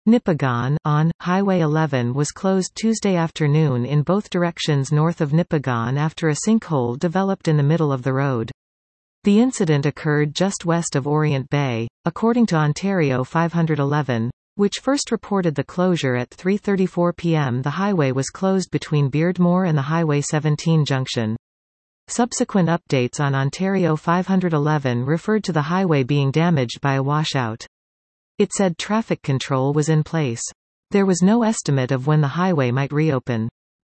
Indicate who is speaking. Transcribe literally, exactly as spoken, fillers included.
Speaker 1: Nipigon on, Highway eleven was closed Tuesday afternoon in both directions north of Nipigon after a sinkhole developed in the middle of the road. The incident occurred just west of Orient Bay, according to Ontario five eleven, which first reported the closure at three thirty-four p m The highway was closed between Beardmore and the Highway seventeen junction. Subsequent updates on Ontario five eleven referred to the highway being damaged by a washout. It said traffic control was in place. There was no estimate of when the highway might reopen.